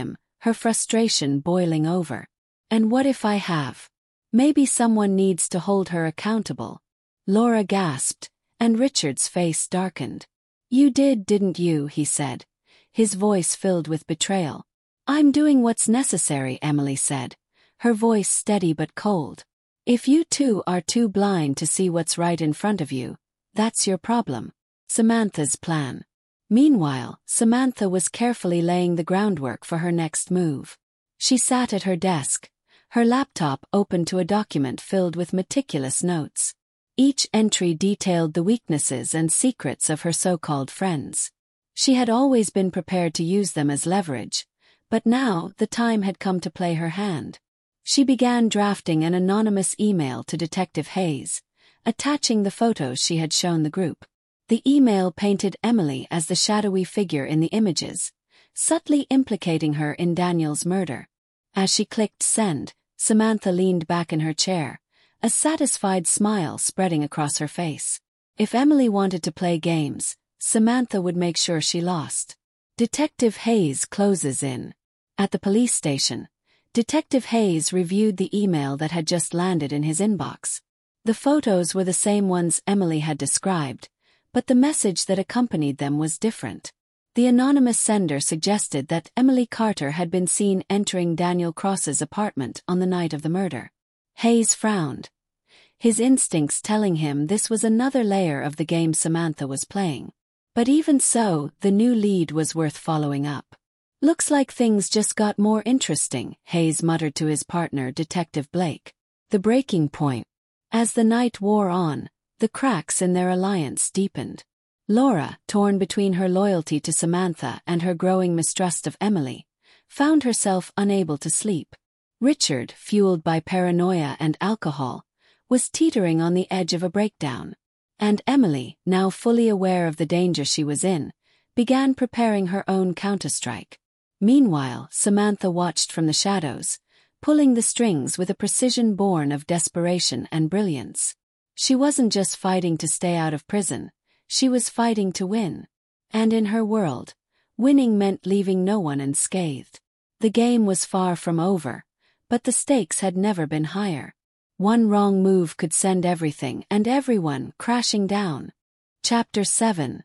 her frustration boiling over. And what if I have? Maybe someone needs to hold her accountable. Laura gasped, and Richard's face darkened. You did, didn't you? He said, his voice filled with betrayal. I'm doing what's necessary, Emily said, her voice steady but cold. If you two are too blind to see what's right in front of you, that's your problem. Samantha's plan. Meanwhile, Samantha was carefully laying the groundwork for her next move. She sat at her desk, her laptop open to a document filled with meticulous notes. Each entry detailed the weaknesses and secrets of her so-called friends. She had always been prepared to use them as leverage, but now the time had come to play her hand. She began drafting an anonymous email to Detective Hayes, attaching the photos she had shown the group. The email painted Emily as the shadowy figure in the images, subtly implicating her in Daniel's murder. As she clicked send, Samantha leaned back in her chair, a satisfied smile spreading across her face. If Emily wanted to play games, Samantha would make sure she lost. Detective Hayes closes in. At the police station, Detective Hayes reviewed the email that had just landed in his inbox. The photos were the same ones Emily had described, but the message that accompanied them was different. The anonymous sender suggested that Emily Carter had been seen entering Daniel Cross's apartment on the night of the murder. Hayes frowned, his instincts telling him this was another layer of the game Samantha was playing. But even so, the new lead was worth following up. Looks like things just got more interesting, Hayes muttered to his partner, Detective Blake. The breaking point. As the night wore on, the cracks in their alliance deepened. Laura, torn between her loyalty to Samantha and her growing mistrust of Emily, found herself unable to sleep. Richard, fueled by paranoia and alcohol, was teetering on the edge of a breakdown. And Emily, now fully aware of the danger she was in, began preparing her own counterstrike. Meanwhile, Samantha watched from the shadows, pulling the strings with a precision born of desperation and brilliance. She wasn't just fighting to stay out of prison, she was fighting to win. And in her world, winning meant leaving no one unscathed. The game was far from over, but the stakes had never been higher. One wrong move could send everything and everyone crashing down. Chapter 7.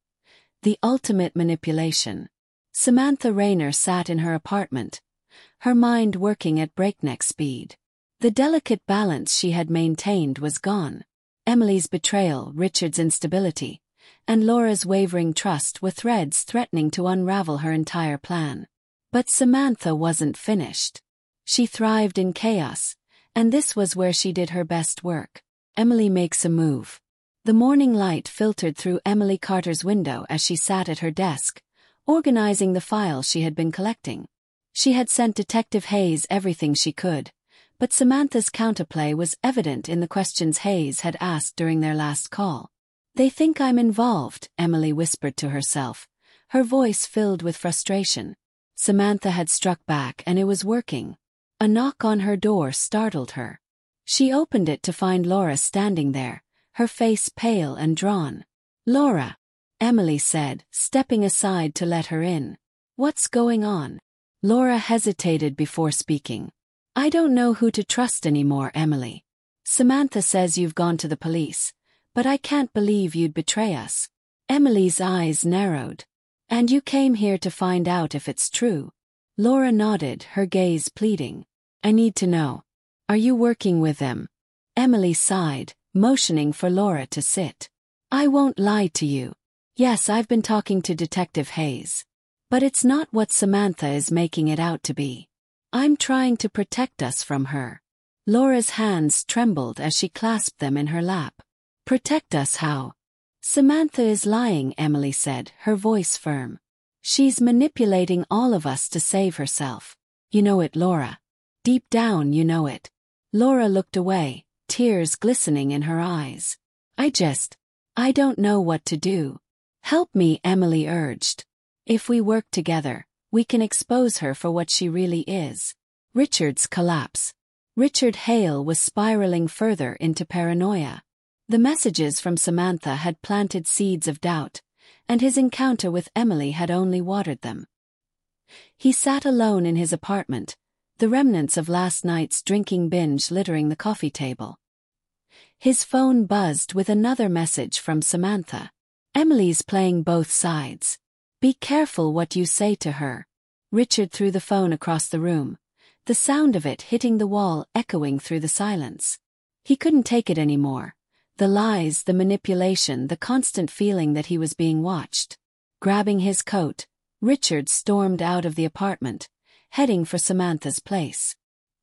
The Ultimate Manipulation. Samantha Rayner sat in her apartment, her mind working at breakneck speed. The delicate balance she had maintained was gone. Emily's betrayal, Richard's instability, and Laura's wavering trust were threads threatening to unravel her entire plan. But Samantha wasn't finished. She thrived in chaos, and this was where she did her best work. Emily makes a move. The morning light filtered through Emily Carter's window as she sat at her desk, organizing the files she had been collecting. She had sent Detective Hayes everything she could, but Samantha's counterplay was evident in the questions Hayes had asked during their last call. They think I'm involved, Emily whispered to herself, her voice filled with frustration. Samantha had struck back and it was working. A knock on her door startled her. She opened it to find Laura standing there, her face pale and drawn. Laura, Emily said, stepping aside to let her in. What's going on? Laura hesitated before speaking. I don't know who to trust anymore, Emily. Samantha says you've gone to the police, but I can't believe you'd betray us. Emily's eyes narrowed. And you came here to find out if it's true. Laura nodded, her gaze pleading. I need to know. Are you working with them? Emily sighed, motioning for Laura to sit. I won't lie to you. Yes, I've been talking to Detective Hayes. But it's not what Samantha is making it out to be. I'm trying to protect us from her. Laura's hands trembled as she clasped them in her lap. Protect us how? Samantha is lying, Emily said, her voice firm. She's manipulating all of us to save herself. You know it, Laura. Deep down you know it. Laura looked away, tears glistening in her eyes. I don't know what to do. Help me, Emily urged. If we work together, we can expose her for what she really is. Richard's collapse. Richard Hale was spiraling further into paranoia. The messages from Samantha had planted seeds of doubt, and his encounter with Emily had only watered them. He sat alone in his apartment, the remnants of last night's drinking binge littering the coffee table. His phone buzzed with another message from Samantha. "Emily's playing both sides. Be careful what you say to her." Richard threw the phone across the room, the sound of it hitting the wall echoing through the silence. He couldn't take it anymore. The lies, the manipulation, the constant feeling that he was being watched. Grabbing his coat, Richard stormed out of the apartment, heading for Samantha's place.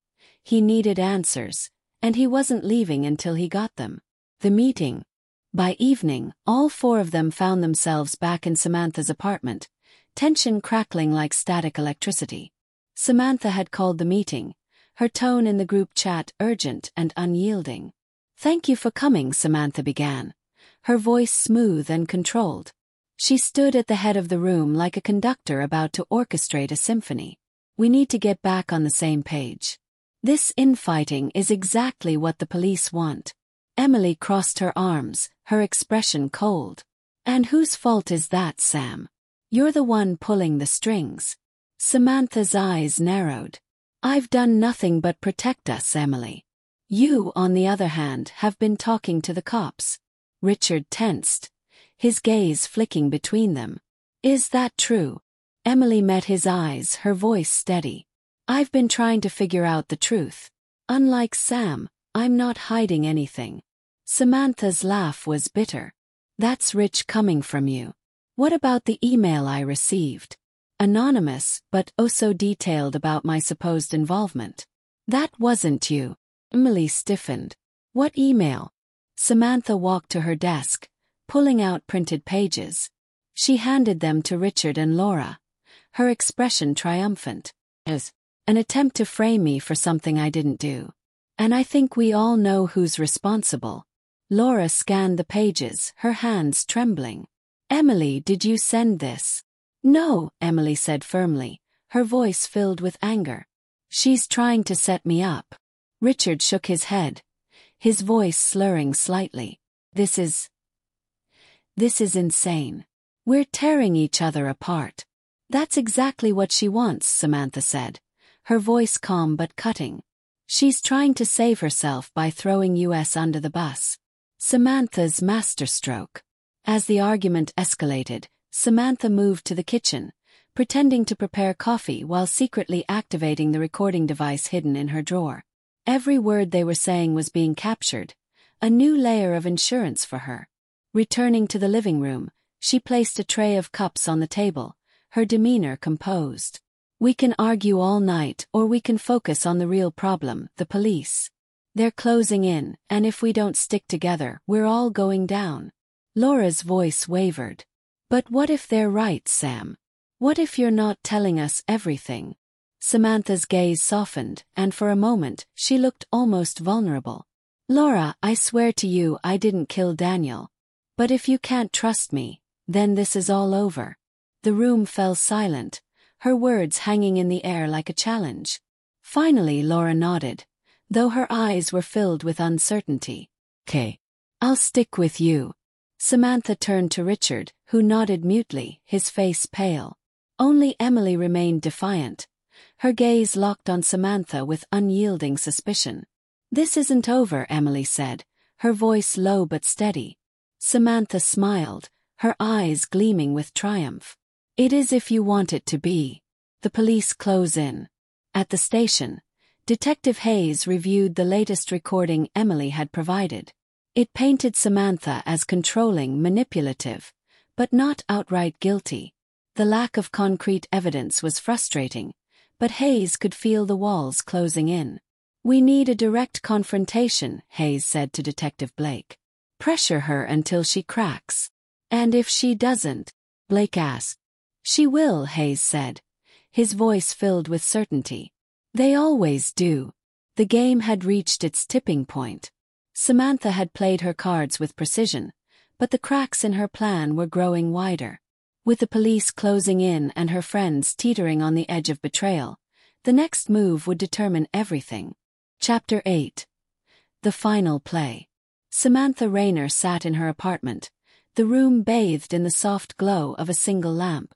He needed answers, and he wasn't leaving until he got them. The meeting. By evening, all four of them found themselves back in Samantha's apartment, tension crackling like static electricity. Samantha had called the meeting, her tone in the group chat urgent and unyielding. "Thank you for coming," Samantha began, her voice smooth and controlled. She stood at the head of the room like a conductor about to orchestrate a symphony. "We need to get back on the same page. This infighting is exactly what the police want." Emily crossed her arms, her expression cold. "And whose fault is that, Sam? You're the one pulling the strings." Samantha's eyes narrowed. "I've done nothing but protect us, Emily. You, on the other hand, have been talking to the cops." Richard tensed, his gaze flicking between them. "Is that true?" Emily met his eyes, her voice steady. "I've been trying to figure out the truth. Unlike Sam, I'm not hiding anything." Samantha's laugh was bitter. "That's rich coming from you. What about the email I received? Anonymous, but oh so detailed about my supposed involvement." "That wasn't you." Emily stiffened. "What email?" Samantha walked to her desk, pulling out printed pages. She handed them to Richard and Laura, her expression triumphant. "As an attempt to frame me for something I didn't do. And I think we all know who's responsible." Laura scanned the pages, her hands trembling. "Emily, did you send this?" "No," Emily said firmly, her voice filled with anger. "She's trying to set me up." Richard shook his head, his voice slurring slightly. This is insane. We're tearing each other apart." "That's exactly what she wants," Samantha said, her voice calm but cutting. "She's trying to save herself by throwing us under the bus." Samantha's masterstroke. As the argument escalated, Samantha moved to the kitchen, pretending to prepare coffee while secretly activating the recording device hidden in her drawer. Every word they were saying was being captured, a new layer of insurance for her. Returning to the living room, she placed a tray of cups on the table, her demeanor composed. "We can argue all night or we can focus on the real problem, the police. They're closing in, and if we don't stick together, we're all going down." Laura's voice wavered. "But what if they're right, Sam? What if you're not telling us everything?" Samantha's gaze softened, and for a moment, she looked almost vulnerable. "Laura, I swear to you I didn't kill Daniel. But if you can't trust me, then this is all over." The room fell silent, her words hanging in the air like a challenge. Finally Laura nodded, though her eyes were filled with uncertainty. "'Kay. I'll stick with you." Samantha turned to Richard, who nodded mutely, his face pale. Only Emily remained defiant, her gaze locked on Samantha with unyielding suspicion. "This isn't over," Emily said, her voice low but steady. Samantha smiled, her eyes gleaming with triumph. "It is if you want it to be." The police close in. At the station, Detective Hayes reviewed the latest recording Emily had provided. It painted Samantha as controlling, manipulative, but not outright guilty. The lack of concrete evidence was frustrating, but Hayes could feel the walls closing in. "We need a direct confrontation," Hayes said to Detective Blake. "Pressure her until she cracks." "And if she doesn't?" Blake asked. "She will," Hayes said, his voice filled with certainty. "They always do." The game had reached its tipping point. Samantha had played her cards with precision, but the cracks in her plan were growing wider. With the police closing in and her friends teetering on the edge of betrayal, the next move would determine everything. Chapter 8. The Final Play. Samantha Rayner sat in her apartment, the room bathed in the soft glow of a single lamp.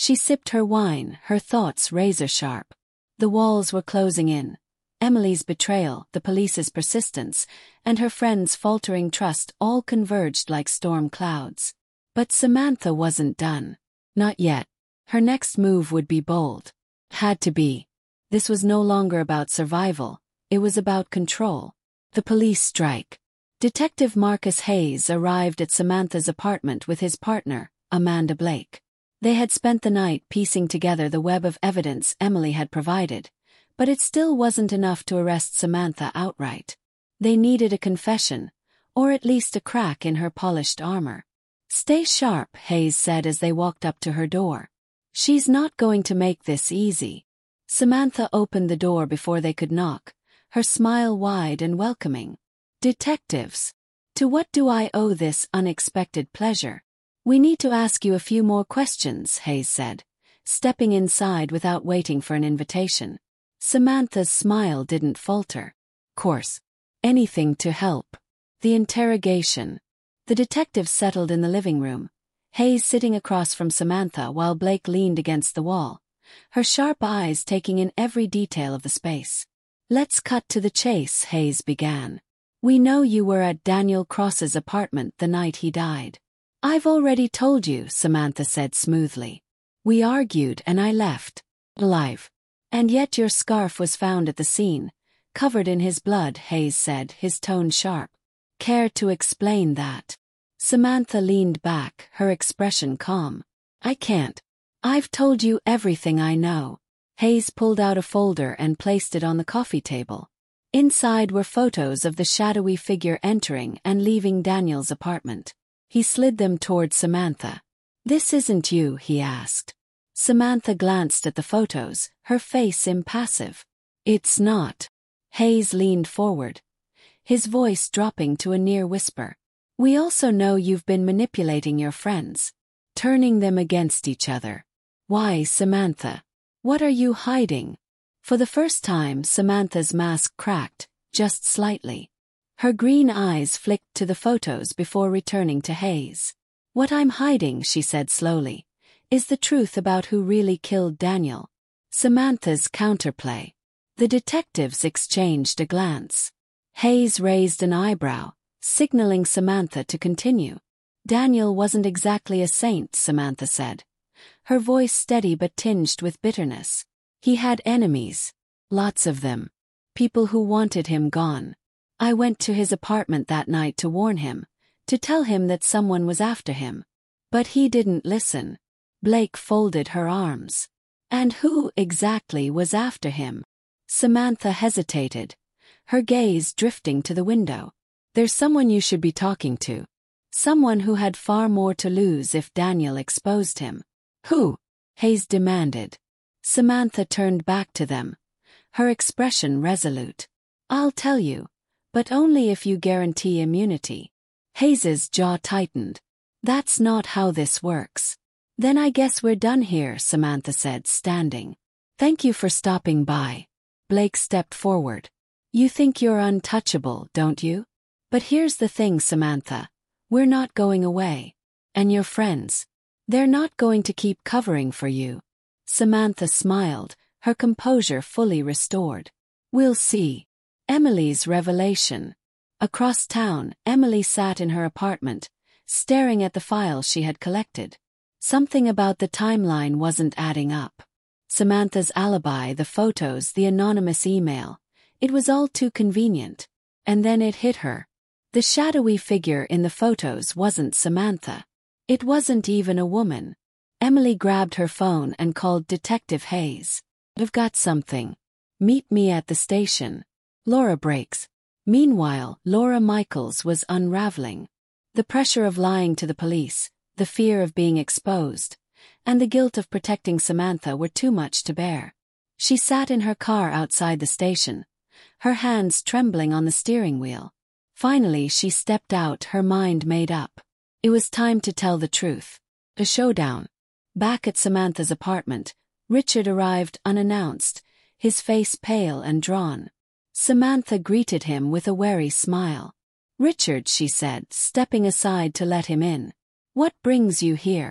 She sipped her wine, her thoughts razor-sharp. The walls were closing in. Emily's betrayal, the police's persistence, and her friend's faltering trust all converged like storm clouds. But Samantha wasn't done. Not yet. Her next move would be bold. Had to be. This was no longer about survival, it was about control. The police strike. Detective Marcus Hayes arrived at Samantha's apartment with his partner, Amanda Blake. They had spent the night piecing together the web of evidence Emily had provided, but it still wasn't enough to arrest Samantha outright. They needed a confession, or at least a crack in her polished armor. "Stay sharp," Hayes said as they walked up to her door. "She's not going to make this easy." Samantha opened the door before they could knock, her smile wide and welcoming. "Detectives, to what do I owe this unexpected pleasure?" "We need to ask you a few more questions," Hayes said, stepping inside without waiting for an invitation. Samantha's smile didn't falter. "Course. Anything to help." The interrogation. The detectives settled in the living room, Hayes sitting across from Samantha while Blake leaned against the wall, her sharp eyes taking in every detail of the space. "Let's cut to the chase," Hayes began. "We know you were at Daniel Cross's apartment the night he died." "I've already told you," Samantha said smoothly. "We argued and I left. Alive. And yet your scarf was found at the scene, covered in his blood," Hayes said, his tone sharp. "Care to explain that?" Samantha leaned back, her expression calm. "I can't. I've told you everything I know." Hayes pulled out a folder and placed it on the coffee table. Inside were photos of the shadowy figure entering and leaving Daniel's apartment. He slid them toward Samantha. "This isn't you?" he asked. Samantha glanced at the photos, her face impassive. "It's not." Hayes leaned forward, his voice dropping to a near whisper. "We also know you've been manipulating your friends, turning them against each other. Why, Samantha? What are you hiding?" For the first time, Samantha's mask cracked, just slightly. Her green eyes flicked to the photos before returning to Hayes. "What I'm hiding," she said slowly, "is the truth about who really killed Daniel." Samantha's counterplay. The detectives exchanged a glance. Hayes raised an eyebrow, signaling Samantha to continue. "Daniel wasn't exactly a saint," Samantha said, her voice steady but tinged with bitterness. "He had enemies. Lots of them. People who wanted him gone. I went to his apartment that night to warn him, to tell him that someone was after him. But he didn't listen." Blake folded her arms. "And who exactly was after him?" Samantha hesitated, her gaze drifting to the window. "There's someone you should be talking to. Someone who had far more to lose if Daniel exposed him." "Who?" Hayes demanded. Samantha turned back to them, her expression resolute. "I'll tell you, but only if you guarantee immunity." Hayes's jaw tightened. "That's not how this works." "Then I guess we're done here," Samantha said, standing. "Thank you for stopping by." Blake stepped forward. "You think you're untouchable, don't you? But here's the thing, Samantha. We're not going away. And your friends, they're not going to keep covering for you." Samantha smiled, her composure fully restored. "We'll see." Emily's revelation. Across town, Emily sat in her apartment, staring at the files she had collected. Something about the timeline wasn't adding up. Samantha's alibi, the photos, the anonymous email. It was all too convenient. And then it hit her. The shadowy figure in the photos wasn't Samantha. It wasn't even a woman. Emily grabbed her phone and called Detective Hayes. "I've got something. Meet me at the station." Laura breaks. Meanwhile, Laura Michaels was unraveling. The pressure of lying to the police, the fear of being exposed, and the guilt of protecting Samantha were too much to bear. She sat in her car outside the station, her hands trembling on the steering wheel. Finally she stepped out, her mind made up. It was time to tell the truth. A showdown. Back at Samantha's apartment, Richard arrived unannounced, his face pale and drawn. Samantha greeted him with a wary smile. "Richard," she said, stepping aside to let him in. "What brings you here?"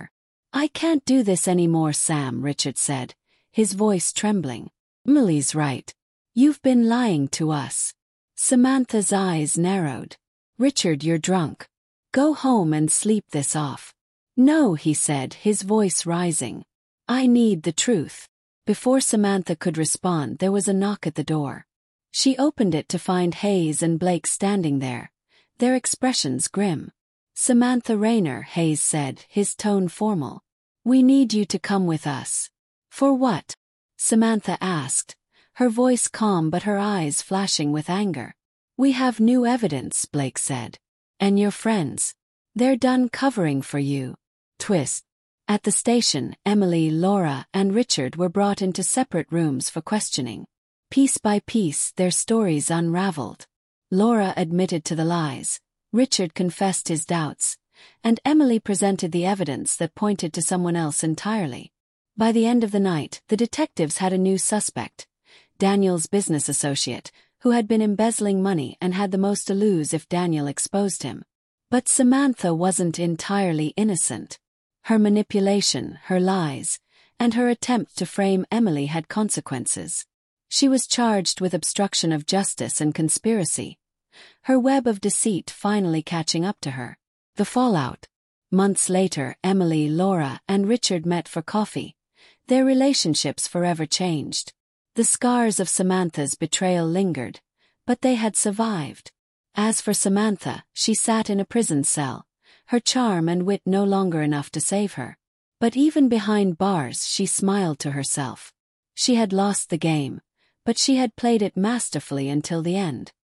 I can't do this anymore, Sam, Richard said, his voice trembling. Emily's right. You've been lying to us. Samantha's eyes narrowed. Richard, you're drunk. Go home and sleep this off. No, he said, his voice rising. I need the truth. Before Samantha could respond, there was a knock at the door. She opened it to find Hayes and Blake standing there, their expressions grim. Samantha Rayner, Hayes said, his tone formal. We need you to come with us. For what? Samantha asked, her voice calm but her eyes flashing with anger. We have new evidence, Blake said. And your friends. They're done covering for you. Twist. At the station, Emily, Laura, and Richard were brought into separate rooms for questioning. Piece by piece, their stories unraveled. Laura admitted to the lies, Richard confessed his doubts, and Emily presented the evidence that pointed to someone else entirely. By the end of the night, the detectives had a new suspect, Daniel's business associate, who had been embezzling money and had the most to lose if Daniel exposed him. But Samantha wasn't entirely innocent. Her manipulation, her lies, and her attempt to frame Emily had consequences. She was charged with obstruction of justice and conspiracy, her web of deceit finally catching up to her. The fallout. Months later, Emily, Laura, and Richard met for coffee. Their relationships forever changed. The scars of Samantha's betrayal lingered, but they had survived. As for Samantha, she sat in a prison cell, her charm and wit no longer enough to save her. But even behind bars, she smiled to herself. She had lost the game, but she had played it masterfully until the end.